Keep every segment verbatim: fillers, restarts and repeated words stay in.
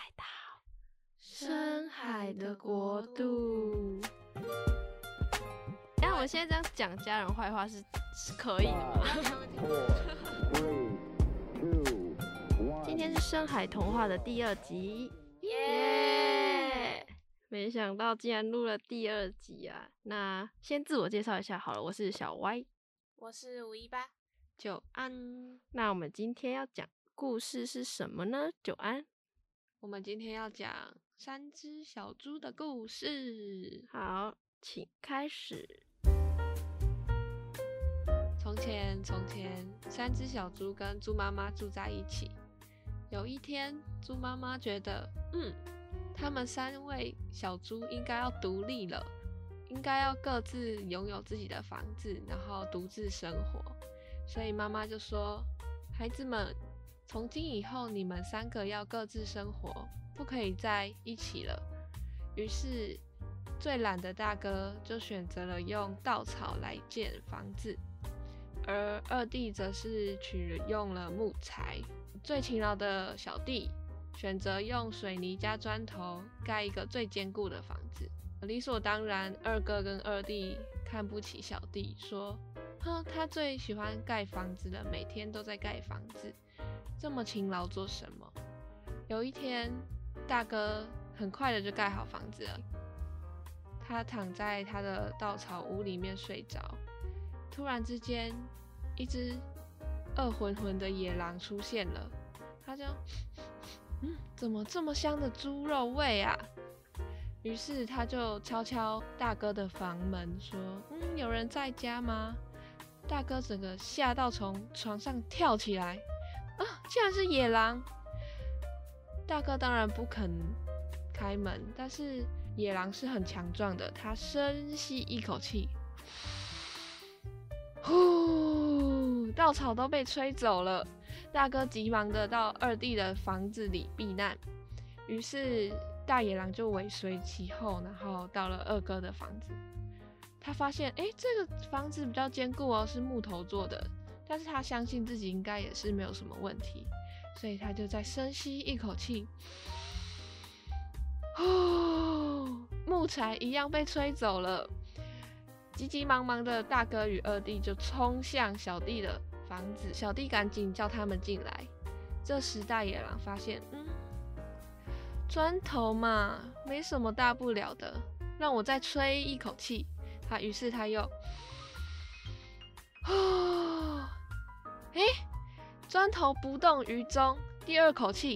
来到深海的国度。但我现在这样讲家人坏话是是可以的吗？今天是深海童话的第二集，耶！没想到竟然录了第二集啊！那先自我介绍一下好了，我是小歪， 我是五一八久安。那我们今天要讲故事是什么呢？久安， 我们今天要讲三只小猪的故事。 好，请开始。 从前，从前，三只小猪跟猪妈妈住在一起。有一天，猪妈妈觉得，嗯，他们三位小猪应该要独立了，应该要各自拥有自己的房子，然后独自生活。所以妈妈就说：“孩子们，从今以后，你们三个要各自生活，不可以在一起了。”于是，最懒的大哥就选择了用稻草来建房子，而二弟则是取用了木材。最勤劳的小弟选择用水泥加砖头盖一个最坚固的房子。理所当然，二哥跟二弟看不起小弟，说：“哼，他最喜欢盖房子了，每天都在盖房子，这么勤劳做什么？”有一天，大哥很快的就盖好房子了，他躺在他的稻草屋里面睡着。突然之间，一只恶浑浑的野狼出现了，他就，嗯，怎么这么香的猪肉味啊？于是他就敲敲大哥的房门，说：“嗯，有人在家吗？”大哥整个吓到从床上跳起来，啊，竟然是野狼！大哥当然不肯开门，但是野狼是很强壮的，他深吸一口气，呼，稻草都被吹走了。大哥急忙的到二弟的房子里避难，于是大野狼就尾随其后，然后到了二哥的房子。他发现，哎，这个房子比较坚固哦，是木头做的，但是他相信自己应该也是没有什么问题，所以他就再深吸一口气，呼，木材一样被吹走了。急急忙忙的大哥与二弟就冲向小弟的房子，小弟赶紧叫他们进来。这时大野狼发现，嗯，砖头嘛，没什么大不了的，让我再吹一口气。他于是他又，哦，诶，砖头不动于衷。第二口气，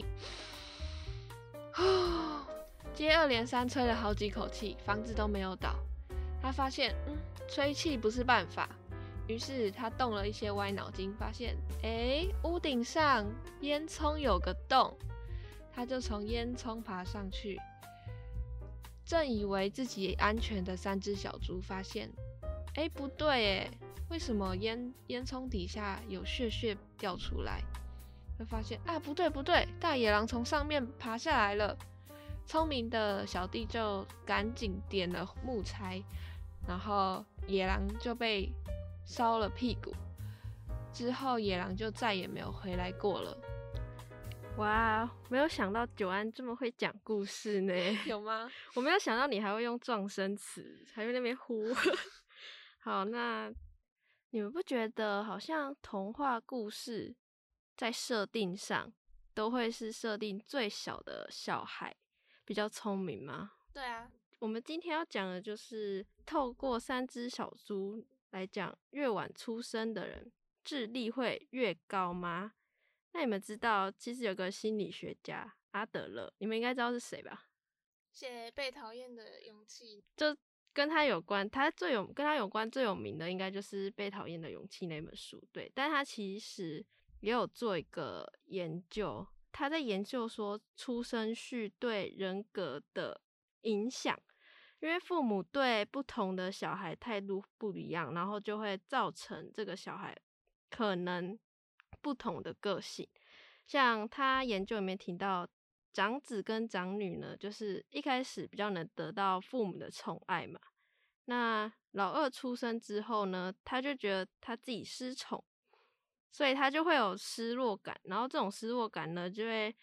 哦，接二连三吹了好几口气，房子都没有倒。他发现，嗯，吹气不是办法，于是他动了一些歪脑筋，发现，哎，屋顶上烟囱有个洞，他就从烟囱爬上去。正以为自己安全的三只小猪发现，哎，不对，哎，为什么烟烟囱底下有屑屑掉出来？他发现啊，不对不对，大野狼从上面爬下来了。聪明的小弟就赶紧点了木材，然后野狼就被烧了屁股。之后野狼就再也没有回来过了。 哇，没有想到久安这么会讲故事呢。 有吗？ 我没有想到你还会用状声词，还在那边呼。好，那你们不觉得好像童话故事在设定上都会是设定最小的小孩比较聪明吗？ 对啊， 我们今天要讲的就是透过三只小猪来讲，越晚出生的人智力会越高吗？那你们知道其实有个心理学家阿德勒，你们应该知道是谁吧？ 写被讨厌的勇气， 就跟他有关，他最有跟他有关最有名的应该就是《被讨厌的勇气》那本书，对。但他其实也有做一个研究，他在研究说出生序对人格的影响，因为父母对不同的小孩态度不一样，然后就会造成这个小孩可能不同的个性。像他研究里面提到，长子跟长女呢，就是一开始比较能得到父母的宠爱嘛。那老二出生之后呢，他就觉得他自己失宠，所以他就会有失落感，然后这种失落感呢，就会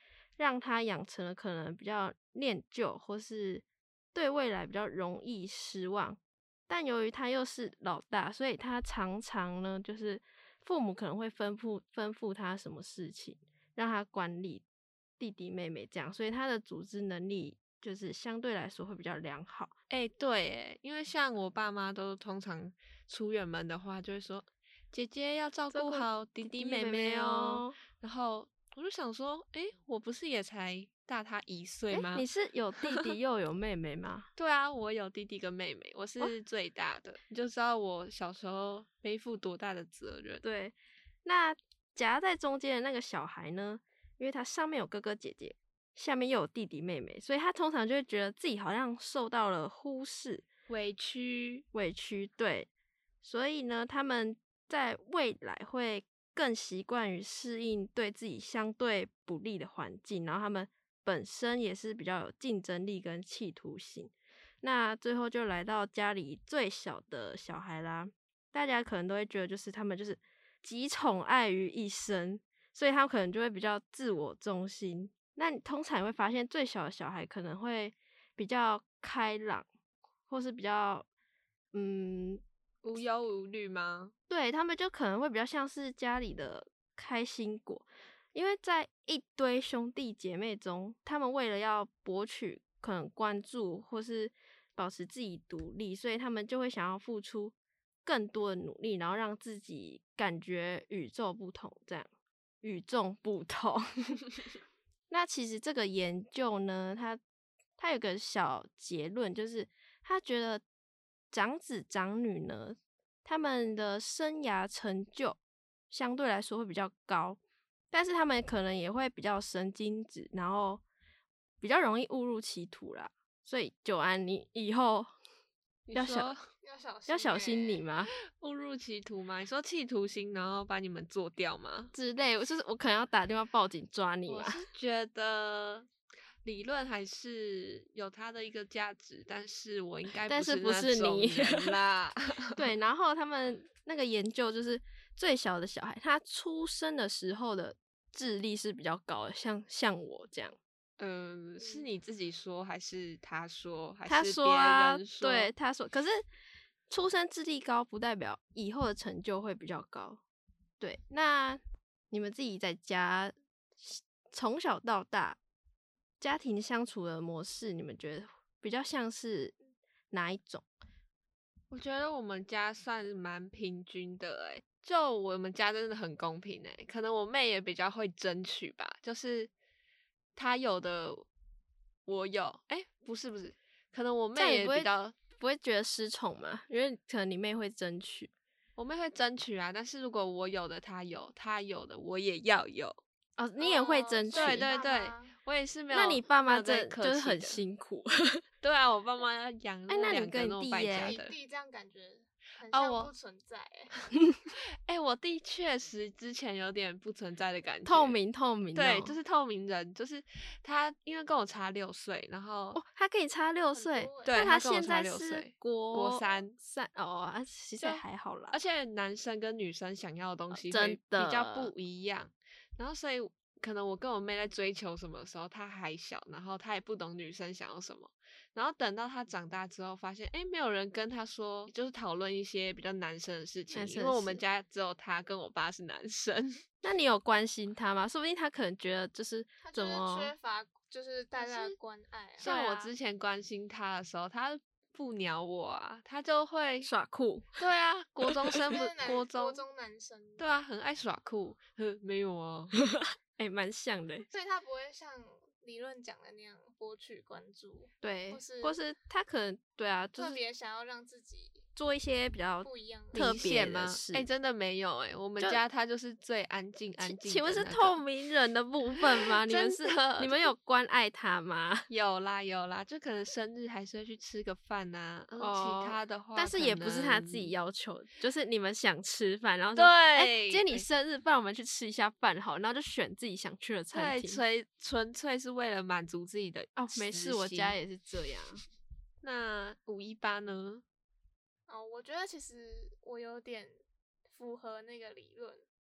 让他养成了可能比较念旧或是对未来比较容易失望。但由于他又是老大，所以他常常呢，就是父母可能会吩咐吩咐他什么事情，让他管理弟弟妹妹这样，所以他的组织能力就是相对来说会比较良好。 哎、对哎，因为像我爸妈都通常出远门的话，就会说姐姐要照顾好弟弟妹妹哦。然后我就想说，哎、我不是也才大他一岁诶， 吗？ 你是有弟弟又有妹妹吗？ 对啊，我有弟弟跟妹妹，我是最大的，你就知道我小时候背负多大的责任。 对，那夹在中间的那个小孩呢，因为他上面有哥哥姐姐，下面又有弟弟妹妹，所以他通常就会觉得自己好像受到了忽视、 委屈， 委屈。对，所以呢，他们在未来会更习惯于适应对自己相对不利的环境，然后他们本身也是比较有竞争力跟企图心。那最后就来到家里最小的小孩啦，大家可能都会觉得就是他们就是集宠爱于一身，所以他们可能就会比较自我中心。那你通常也会发现最小的小孩可能会比较开朗，或是比较嗯， 无忧无虑吗？ 对，他们就可能会比较像是家里的开心果，因为在一堆兄弟姐妹中，他们为了要博取可能关注或是保持自己独立，所以他们就会想要付出更多的努力，然后让自己感觉与众不同，这样与众不同。那其实这个研究呢，它它有个小结论，就是他觉得长子长女呢，他们的生涯成就相对来说会比较高，但是他们可能也会比较神经质，然后比较容易误入歧途啦。所以久安，你以后你要小说要小心、欸， 要小心你吗？ 误入歧途吗？你说企图心，然后把你们做掉吗？ 之类，就是我可能要打电话报警抓你嘛。 我是觉得理论还是有它的一个价值，但是我应该但是不是那种是你人啦。 对，然后他们那个研究就是最小的小孩，他出生的时候的智力是比较高的，像像我这样。 嗯，是你自己说还是他说，还他是别说啊， 人说？ 对，他说，可是出生智力高不代表以后的成就会比较高。对，那你们自己在家从小到大家庭相处的模式，你们觉得比较像是哪一种？ 我觉得我们家算蛮平均的诶、就我们家真的很公平诶、可能我妹也比较会争取吧，就是她有的我有，诶、不是不是，可能我妹这样你不会也比较， 不会觉得失宠吗？因为可能你妹会争取。 我妹会争取啊，但是如果我有的她有，她有的我也要有， 哦，你也会争取。 对对对爸妈， 我也是没有， 那你爸妈没有在这就是很客气的辛苦。 对啊，我爸妈要养哎那你两个那么跟你弟耶你败家的。 弟这样感觉很哦我像不存在、欸， 哎、我弟确实之前有点不存在的感觉， 透明透明、哦， 对，就是透明人，就是他，因为跟我差六岁，然后、 哦，他跟你差六很岁多，欸对那他跟我差现在是六岁国国三三哦，啊，其实就也还好啦。 而且男生跟女生想要的东西真会比较的不一样，然后所以可能我跟我妹在追求什么的时候，她还小，然后她也不懂女生想要什么，然后等到她长大之后，发现哎，诶没有人跟她说，就是讨论一些比较男生的事情， 男生因为我们事家只有她跟我爸是男生。 那你有关心他吗？说不定他可能觉得就是他就是怎么缺乏就是大家的是关爱、啊。 像对啊我之前关心他的时候，他不鸟我啊，他就会耍酷。 对啊，国中生不就是男国中国中男生， 对啊，很爱耍酷。呵，没有啊， 哎、蛮像的欸。 所以他不会像理论讲的那样博取关注， 对， 或是或是他可能对啊，就是特别想要让自己做一些比较不一样的明特别的显吗？ 事。 哎、真的没有哎、我们就家他就是最安静安静、 请请问是透？明人的部分吗？你们是真的你们有关爱他吗？ 有啦有啦，就可能生日还是会去吃个饭呐、啊。 哦其他的话， 但是也不是他自己要求的，就是你们想吃饭，然后说，哎、 对今天你生日，不然我们去吃一下饭好，然后就选自己想去的餐对， 厅。 纯纯粹是为了满足自己的哦，没私事，我心家也是这样。 那五一八呢？ 哦，我觉得其实我有点符合那个理论，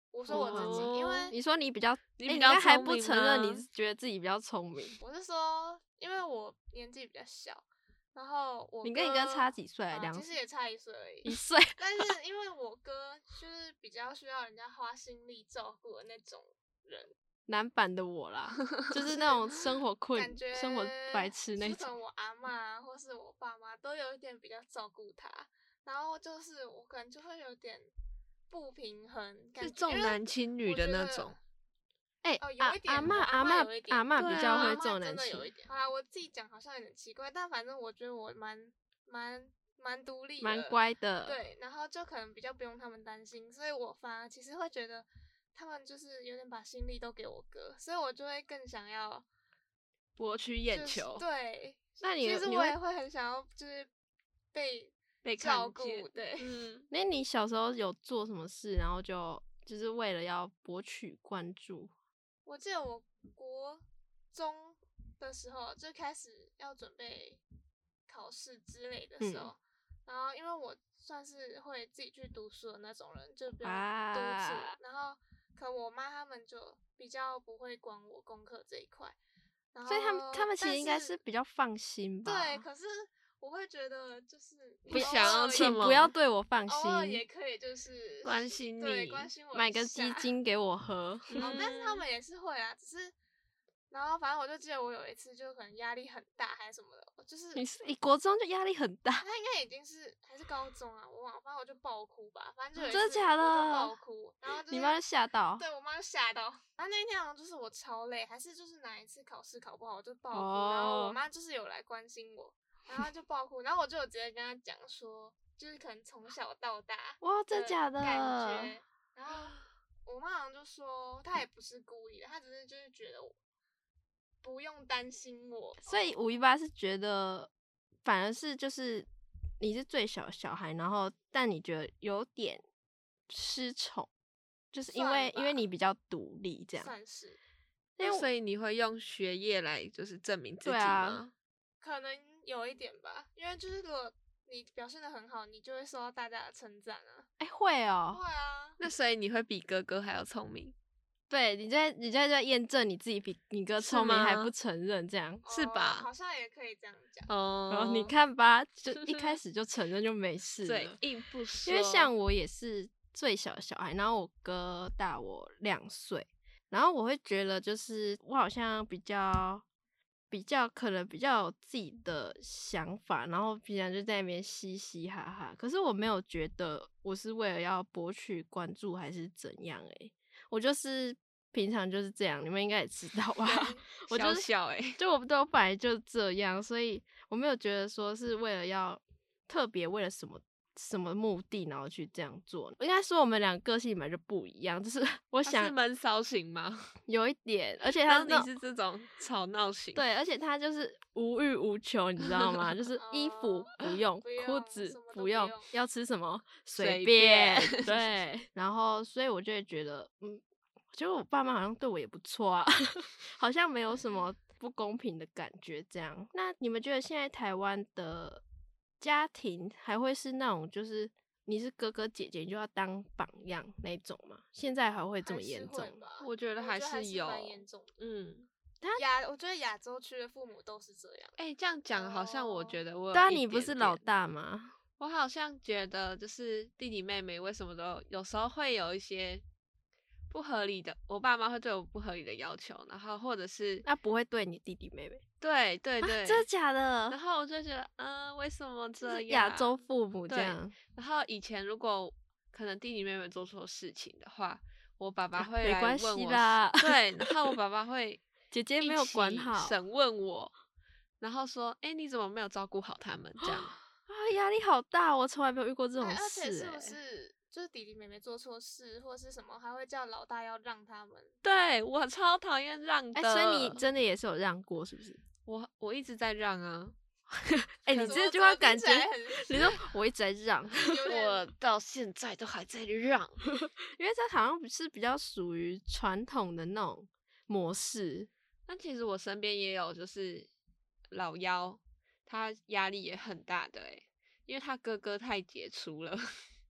我说我自己，因哦为你说你比较， 你比较欸应该还聪明不承认， 吗你是觉得自己比较聪明。 我是说，因为我年纪比较小，然后我你跟你哥差几岁啊？两啊其实也差一岁而已。 一岁。 但是因为我哥就是比较需要人家花心力照顾的那种人， 男版的我啦，就是那种生活困感、觉生活白痴那种。 就可能我阿嬷或是我爸妈都有一点比较照顾他，然后就是我可能就会有点不平衡，感是觉因为重男轻女的我觉得那种。 哎、 哦，有阿一点阿嬷我阿阿嬷嬷有一点阿嬷对比较啊会重男阿嬷真的轻女， 有一点。好啦，我自己讲好像有点奇怪，但反正我觉得我蛮蛮蛮独立的， 蛮乖的。， 对，然后就可能比较不用他们担心，所以我反而其实会觉得他们就是有点把心力都给我哥，所以我就会更想要博取眼就是球， 对， 那你其实你会我也会很想要就是被被照顾， 看见。 对， 嗯， 那你小时候有做什么事，然后就就是为了要博取关注？ 我记得我国中的时候就开始要准备考试之类的时嗯候，然后因为我算是会自己去读书的那种人，就不用督促， 啊然后可能我妈他们就比较不会管我功课这一块，然后所以他们他们其实但应该是比较放心吧？ 对，可是我会觉得就是不偶尔想要这么请不要对我放偶尔也心， 可以就是关心对你关心我买个一下鸡精给我喝。 哦，但是他嗯们也是会啊，只是，然后反正我就记得我有一次就可能压力很大还是什么的，就是你是你国中就压力很大， 他应该已经是还是高中啊，我忘了，反正我就爆哭吧，反正就有一次真的假的我就爆哭，然后、就是、 你妈就吓到。 对我妈就吓到，然后那一天好像就是我超累，还是就是哪一次考试考不好我就爆哭， 哦然后我妈就是有来关心我，然后就爆哭，然后我就有直接跟她讲说，就是可能从小到大哇，真假的？ 感觉，然后我妈好像就说她也不是故意的，她只是就是觉得我不用担心我， 所以五一八是觉得，反而是就是你是最小的小孩，然后但你觉得有点失宠，就是因为算吧因为你比较独立这样。 算是因为我那所以你会用学业来就是证明自己对啊吗？ 可能有一点吧，因为就是如果你表现的很好，你就会受到大家的称赞啊。 哎、会哦、 会啊， 那所以你会比哥哥还要聪明， 对，你在你在在验证你自己比你哥是聪明还吗不承认这样。 哦是吧好像也可以这样讲。 哦然后你，看吧，就一开始就承认就没事嘴了。 硬不说， 因为像我也是最小的小孩，然后我哥大我两岁，然后我会觉得就是我好像比较比较可能比较有自己的想法，然后平常就在那边嘻嘻哈哈，可是我没有觉得我是为了要博取关注还是怎样诶、我就是平常就是这样，你们应该也知道吧？我就是小小哎、欸， 就我都本来就这样，所以我没有觉得说是为了要特别为了什么什么目的，然后去这样做。应该说我们俩个性本来就不一样，就是我他想是闷骚型吗？ 有一点，而且他然后是那你是这种吵闹型， 对，而且他就是无欲无求，你知道吗？就是衣服哦不用， 不用裤子什么都不用， 不用要吃什么随随便。 便对，然后所以我就会觉得，嗯，我觉得我爸妈好像对我也不错啊，好像没有什么不公平的感觉。这样，那你们觉得现在台湾的家庭还会是那种就是？你是哥哥姐姐，你就要当榜样那种吗？现在还会这么还是严重？ 会吧？ 我觉得还我觉得还是有蛮严重的。 嗯， 亚，我觉得亚洲区的父母都是这样。 哎、这样讲好像我哦觉得我有对啊， 一你不点是老点大吗？ 我好像觉得就是弟弟妹妹为什么都有时候会有一些不合理的，我爸妈会对我不合理的要求，然后或者是那不会对你弟弟妹妹？ 对对对， 啊、真的假的然？后我就觉得，嗯、为什么就这样？ 是亚洲父母这对样， 然后以前如果可能弟弟妹妹做错事情的话，我爸爸啊会来没关问我系啦是对，然后我爸爸会姐姐一没有管起好审问我，然后说，哎、你怎么没有照顾好他们？这样， 啊，压力好大，我从来没有遇过这种哎而且事、欸， 是不是就是弟弟妹妹做错事或是什么，还会叫老大要让他们？ 对我超讨厌让哎、 的， 所以你真的也是有让过，是不是？ 我我一直在让啊， 哎、你怎这么怎么句话感觉听起来很你说我一直在让， 有点我到现在都还在让。 因为这好像是比较属于传统的那种模式。 但其实我身边也有就是老幺，他压力也很大的诶、因为他哥哥太杰出了，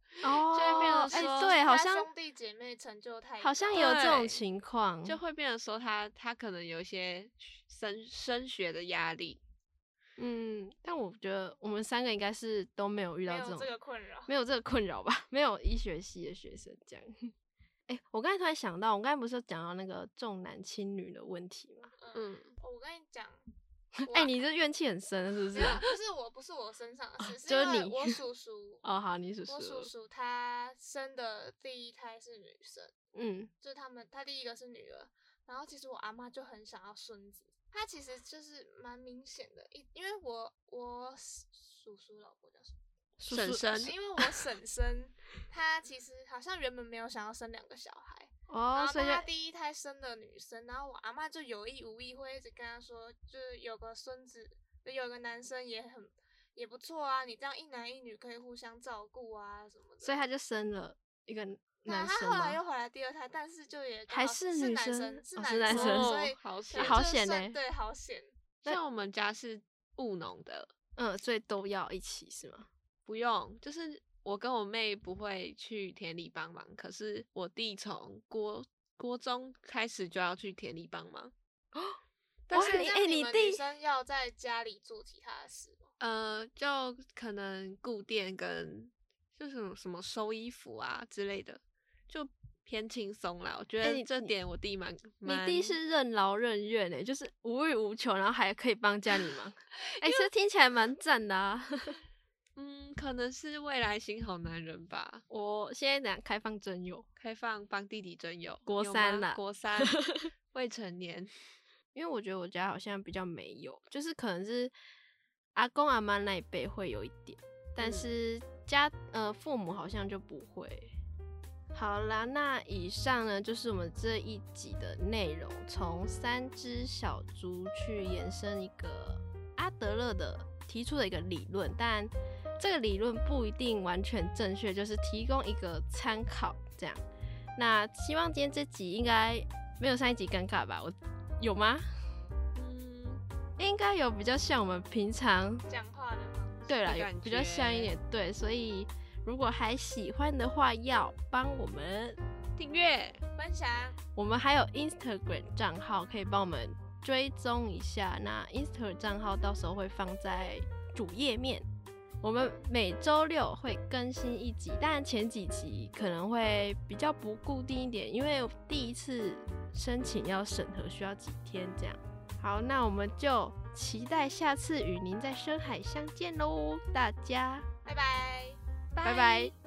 哦， 就会变成哎、 说对，好像他兄弟姐妹成就太好像高有这种对情况， 就会变成说他他可能有一些升升学的压力。 嗯，但我觉得我们三个应该是都没有遇到这种没有这个困扰。 没有这个困扰吧，没有医学系的学生这样。哎、我刚才突然想到，我刚才不是有讲到那个重男轻女的问题吗？ 嗯， 嗯， 我跟你讲， 哎、你这怨气很深是不是？ 没有，不是我，不是我身上的事，是就是你因为我叔叔， 哦，好，你叔叔， 我叔叔他生的第一胎是女生， 嗯， 就是他们他第一个是女儿，然后其实我阿妈就很想要孙子，她其实就是蛮明显的，因因为我我叔叔老婆叫什么？ 叔叔婶婶因为我婶婶她其实好像原本没有想要生两个小孩，然哦， 后所以就她第一胎生的女生，然后我阿妈就有意无意会一直跟她说，就是有个孙子，有个男生也很也不错啊，你这样一男一女可以互相照顾啊什么的。 所以他就生了一个那男生他后来又吗？ 怀了第二胎，但是就也刚还好是男是女生生，是哦男是男生所以哦好险所以好就算险欸对，好险。 像我们家是务农的， 嗯，所以都要一起是吗？ 不用，就是我跟我妹不会去田里帮忙，可是我弟从国国中开始就要去田里帮忙。但是哇你这样你们哎你弟女生要在家里做其他的事吗？ 呃，就可能顾店跟就是什么什么收衣服啊之类的，就偏轻松啦。我觉得这哎你你点我弟蛮你蛮弟是任劳任怨诶，就是无欲无求，然后还可以帮家里忙，哎、这听起来蛮赞的啊！ 嗯，可能是未来新好男人吧。 我现在讲开放征友， 开放帮弟弟征友， 国有吗三啦国三未成年。 因为我觉得我家好像比较没有，就是可能是阿公阿妈那一辈会有一点，但嗯是家呃父母好像就不会。好啦，那以上呢就是我们这一集的内容，从三只小猪去延伸一个阿德勒的提出的一个理论，但这个理论不一定完全正确，就是提供一个参考这样。那希望今天这集应该没有上一集尴尬吧？我有吗？ 嗯， 应该有，比较像我们平常讲话的方式。 对啦，有的感比较像一觉点对，所以如果还喜欢的话，要帮我们， 订阅分享， 我们还有 Instagram 账号可以帮我们追踪一下。那 Instagram 账号到时候会放在主页面，我们每周六会更新一集，当然前几集可能会比较不固定一点，因为第一次申请要审核需要几天这样。好，那我们就期待下次与您在深海相见喽，大家拜拜。 拜拜。